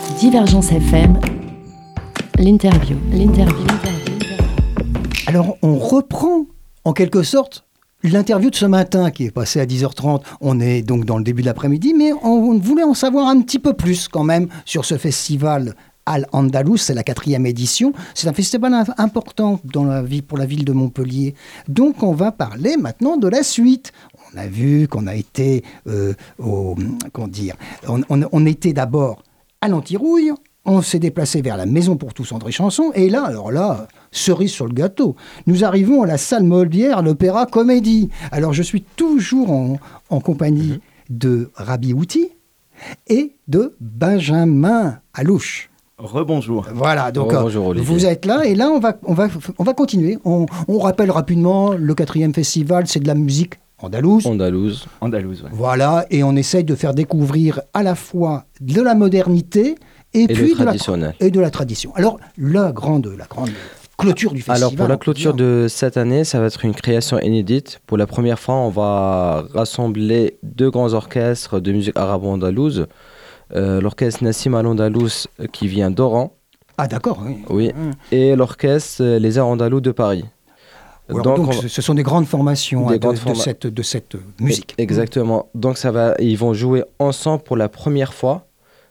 Divergence FM, l'interview. Alors, on reprend en quelque sorte l'interview de ce matin qui est passée à 10h30. On est donc dans le début de l'après-midi, mais on voulait en savoir un petit peu plus quand même sur ce festival Al-Andalus. C'est la 4e édition. C'est un festival important pour la ville de Montpellier. Donc, on va parler maintenant de la suite. On a vu qu'on a été, on était d'abord à l'Antirouille. On s'est déplacé vers la Maison pour tous André Chanson. Et là, cerise sur le gâteau, nous arrivons à la salle Molière, l'Opéra Comédie. Alors, je suis toujours en compagnie de Rabi Outi et de Benjamin Alouche. Rebonjour. Voilà, donc bonjour, vous êtes là et là, on va continuer. On rappelle rapidement, le 4e festival, c'est de la musique andalouse. Andalouse, ouais. Voilà, et on essaye de faire découvrir à la fois de la modernité et puis de la tradition. Alors, la grande clôture du festival. Alors, pour la clôture de cette année, ça va être une création inédite. Pour la première fois, on va rassembler 2 grands orchestres de musique arabo-andalouse. L'orchestre Nassim Al-Andalous qui vient d'Oran. Ah, d'accord, oui. Oui, et l'orchestre Les Arts Andalous de Paris. Donc ce sont des grandes formations de cette musique. Exactement. Donc ils vont jouer ensemble pour la première fois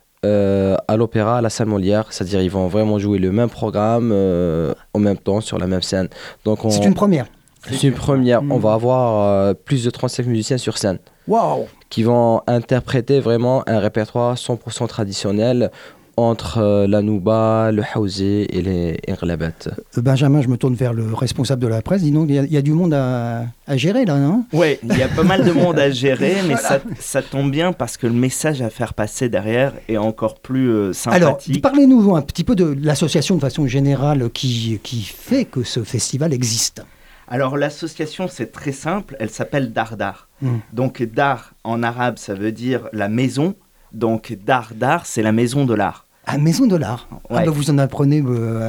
à l'opéra, à la salle Molière. C'est-à-dire ils vont vraiment jouer le même programme en même temps sur la même scène. C'est une première. C'est une première. On va avoir plus de 35 musiciens sur scène. Waouh! Qui vont interpréter vraiment un répertoire 100% traditionnel entre la nouba, le haouzé et les irlabat. Benjamin, je me tourne vers le responsable de la presse. Dis donc, il y a du monde à gérer là, non? Oui, il y a pas mal de monde à gérer, mais voilà. ça tombe bien parce que le message à faire passer derrière est encore plus sympathique. Alors, parlez-nous un petit peu de l'association de façon générale qui fait que ce festival existe. Alors, l'association, c'est très simple. Elle s'appelle Dardar. Donc, Dar, en arabe, ça veut dire la maison. Donc, Dardar, c'est la maison de l'art. Ah, maison de l'art. Ouais. Vous en apprenez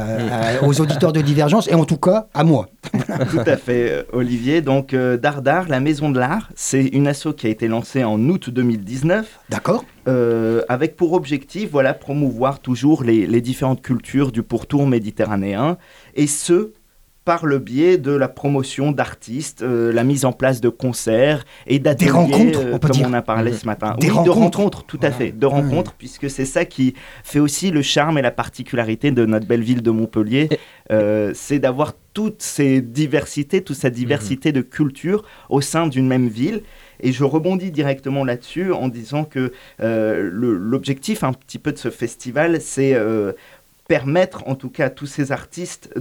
aux auditeurs de Divergence, et en tout cas, à moi. Tout à fait, Olivier. Donc, Dardar, la maison de l'art, c'est une asso qui a été lancée en août 2019. D'accord. Avec pour objectif, promouvoir toujours les différentes cultures du pourtour méditerranéen, et ce, par le biais de la promotion d'artistes, la mise en place de concerts et d'ateliers, des rencontres, on a parlé ce matin. De rencontres, tout à fait, de rencontres, puisque c'est ça qui fait aussi le charme et la particularité de notre belle ville de Montpellier, c'est d'avoir toute cette diversité de cultures au sein d'une même ville. Et je rebondis directement là-dessus en disant que l'objectif un petit peu de ce festival, c'est permettre en tout cas à tous ces artistes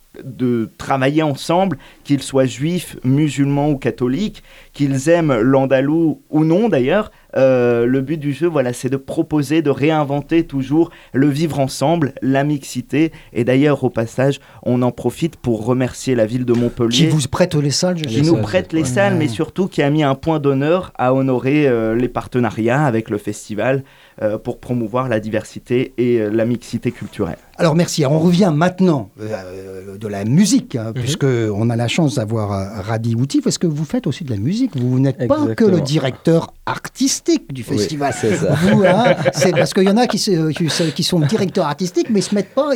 de travailler ensemble, qu'ils soient juifs, musulmans ou catholiques, qu'ils aiment l'andalou ou non d'ailleurs. Le but du jeu, c'est de proposer, de réinventer toujours le vivre ensemble, la mixité. Et d'ailleurs, au passage, on en profite pour remercier la ville de Montpellier. Qui vous prête les salles, salles, mais surtout qui a mis un point d'honneur à honorer les partenariats avec le festival pour promouvoir la diversité et la mixité culturelle. Alors merci, on revient maintenant de la musique, puisqu'on a la chance d'avoir Rabi Outi. Est-ce que vous faites aussi de la musique? Vous n'êtes pas que le directeur artistique du festival. Oui, c'est ça. Vous, c'est parce qu'il y en a qui sont directeurs artistiques, mais ils se mettent pas,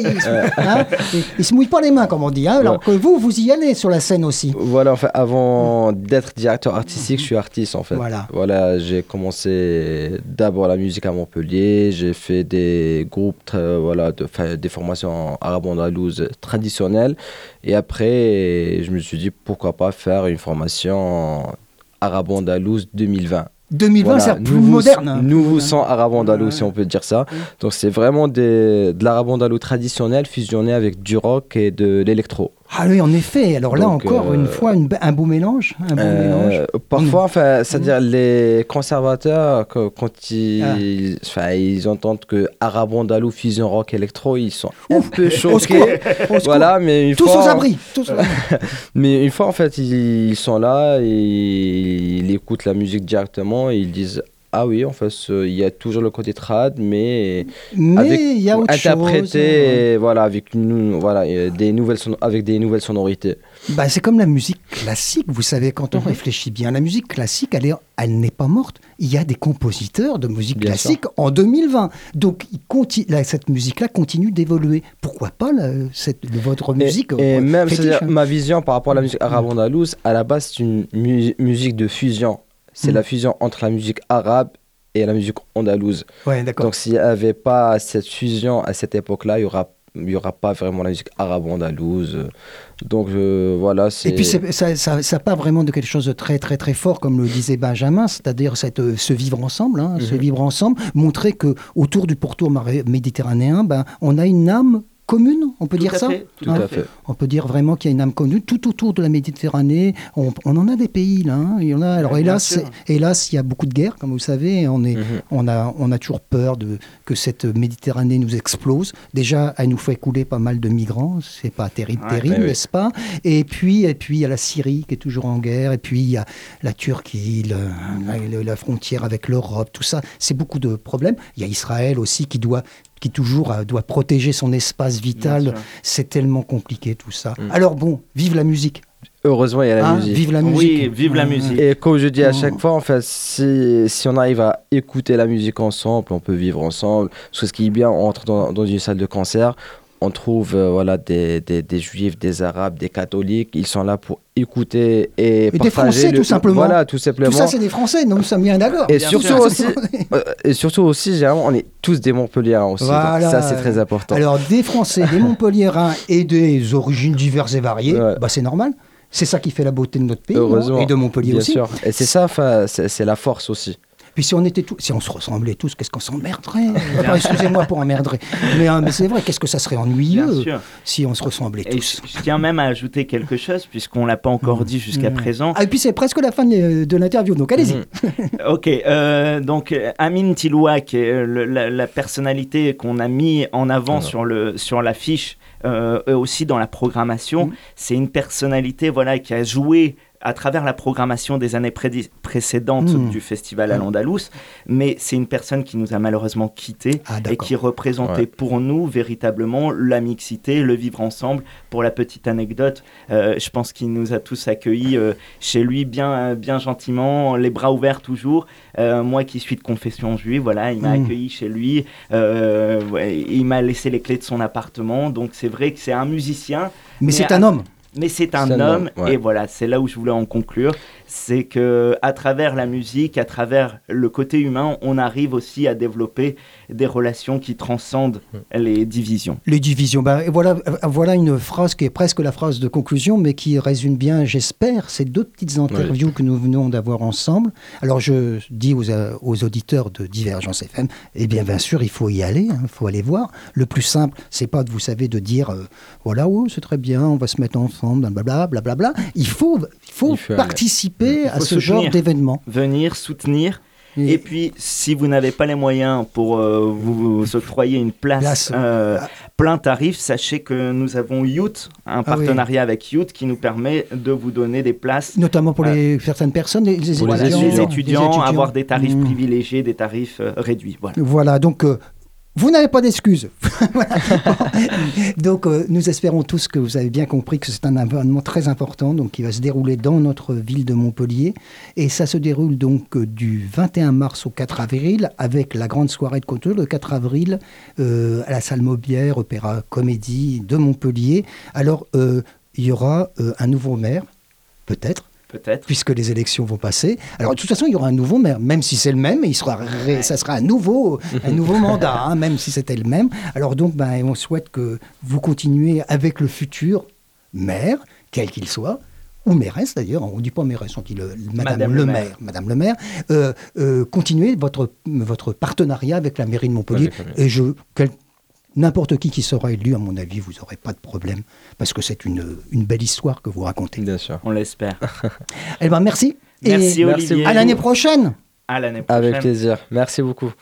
ils se mouillent pas les mains, comme on dit. Alors que vous y allez sur la scène aussi. Voilà, avant d'être directeur artistique, je suis artiste en fait. Voilà, j'ai commencé d'abord la musique à Montpellier, j'ai fait des groupes, des formations arabo-andalouses traditionnelles, et après, je me suis dit pourquoi pas faire une formation arabo-andalouse 2020. 2020, c'est plus moderne. Nouveau sang arabo-andalou, si on peut dire ça. Donc, c'est vraiment de l'arabo-andalou traditionnel fusionné avec du rock et de l'électro. Ah oui, en effet. Alors là, encore une fois, un beau mélange. Parfois, c'est-à-dire les conservateurs, quand ils entendent que arabo-andalou fusion rock électro, ils sont un peu choqués. Voilà, mais tous aux abris. Mais une fois, en fait, ils sont là et ils écoutent la musique directement et ils disent Ah oui, en fait, il y a toujours le côté trad, mais il y a autre interprété, voilà, avec des nouvelles sonorités. Bah, c'est comme la musique classique, vous savez, quand on réfléchit bien, la musique classique, elle n'est pas morte. Il y a des compositeurs de musique classique en 2020. Donc, cette musique-là continue d'évoluer. Pourquoi pas votre musique et même, c'est-à-dire, ma vision par rapport à la musique arabe andalouse, à la base, c'est une musique de fusion. C'est la fusion entre la musique arabe et la musique andalouse. Ouais, d'accord. Donc, s'il n'y avait pas cette fusion à cette époque-là, il y aura pas vraiment la musique arabe andalouse. Donc, voilà. Et puis, ça part vraiment de quelque chose de très, très, très fort, comme le disait Benjamin, c'est-à-dire ce vivre ensemble, ce vivre ensemble, montrer qu'autour du pourtour méditerranéen, on a une âme commune, on peut dire ça ? Tout à fait. On peut dire vraiment qu'il y a une âme commune tout autour de la Méditerranée. On en a des pays là. Il y en a. Alors hélas, il y a beaucoup de guerres, comme vous savez. On a toujours peur que cette Méditerranée nous explose. Déjà, elle nous fait couler pas mal de migrants. C'est pas terrible, n'est-ce pas ? Et puis il y a la Syrie qui est toujours en guerre. Et puis il y a la Turquie, la frontière avec l'Europe. Tout ça, c'est beaucoup de problèmes. Il y a Israël aussi qui toujours doit protéger son espace vital. C'est tellement compliqué tout ça. Alors bon, vive la musique. Heureusement, il y a la musique. Vive la musique. Oui, vive la musique. Et comme je dis à chaque fois, en fait, si on arrive à écouter la musique ensemble, on peut vivre ensemble. Ce qui est bien, on entre dans une salle de concert, on trouve des juifs, des arabes, des catholiques. Ils sont là pour écouter et partager. Des Français, tout simplement. Voilà, tout simplement. Tout ça, c'est des Français. Nous sommes bien d'accord. Et surtout aussi, généralement, on est tous des Montpelliérains aussi. Voilà. Ça, c'est très important. Alors, des Français, des Montpelliérains et des origines diverses et variées, c'est normal. C'est ça qui fait la beauté de notre pays, et de Montpellier aussi. Bien sûr. Et c'est ça, c'est la force aussi. Puis si on se ressemblait tous, qu'est-ce qu'on s'emmerderait. Excusez-moi pour emmerder. Mais c'est vrai, qu'est-ce que ça serait ennuyeux si on se ressemblait tous. Je tiens même à ajouter quelque chose, puisqu'on ne l'a pas encore dit jusqu'à présent. Et puis c'est presque la fin de l'interview, donc allez-y. Ok, donc Amine Tiloua, qui est la personnalité qu'on a mis en avant sur l'affiche, aussi dans la programmation, c'est une personnalité qui a joué à travers la programmation des années précédentes du festival Al-Andalous, mais c'est une personne qui nous a malheureusement quittés et qui représentait pour nous véritablement la mixité, le vivre ensemble. Pour la petite anecdote, je pense qu'il nous a tous accueillis chez lui bien gentiment, les bras ouverts toujours. Moi qui suis de confession juive, il m'a accueilli chez lui, il m'a laissé les clés de son appartement, donc c'est vrai que c'est un musicien. Mais c'est un homme. Mais c'est un homme, et voilà, c'est là où je voulais en conclure, c'est qu'à travers la musique, à travers le côté humain, on arrive aussi à développer des relations qui transcendent les divisions. Les divisions, voilà une phrase qui est presque la phrase de conclusion, mais qui résume bien, j'espère, ces deux petites interviews que nous venons d'avoir ensemble. Alors je dis aux auditeurs de Divergence FM, bien sûr, il faut y aller, il faut aller voir. Le plus simple, c'est pas, de dire, c'est très bien, on va se mettre ensemble, blablabla. Il faut participer à ce genre d'événement. Venir, soutenir. Et puis, si vous n'avez pas les moyens pour vous octroyer une place plein tarif, sachez que nous avons Youth, un partenariat avec Youth qui nous permet de vous donner des places. Notamment pour certaines personnes, les étudiants, avoir des tarifs privilégiés, des tarifs réduits. Voilà, donc... vous n'avez pas d'excuses. Donc, nous espérons tous que vous avez bien compris que c'est un événement très important qui va se dérouler dans notre ville de Montpellier. Et ça se déroule donc du 21 mars au 4 avril avec la grande soirée de culture le 4 avril à la salle Maubière, Opéra Comédie de Montpellier. Alors, il y aura un nouveau maire, peut-être, puisque les élections vont passer. Alors, de toute façon, il y aura un nouveau maire, même si c'est le même, ça sera un nouveau mandat, même si c'était le même. Alors donc, on souhaite que vous continuez avec le futur maire, quel qu'il soit, ou mairesse d'ailleurs, on ne dit pas mairesse, on dit Madame le maire, continuez votre partenariat avec la mairie de Montpellier. Et n'importe qui sera élu, à mon avis, vous n'aurez pas de problème, parce que c'est une belle histoire que vous racontez. Bien sûr. On l'espère. Merci. Merci Olivier. À l'année prochaine. À l'année prochaine. Avec plaisir. Merci beaucoup.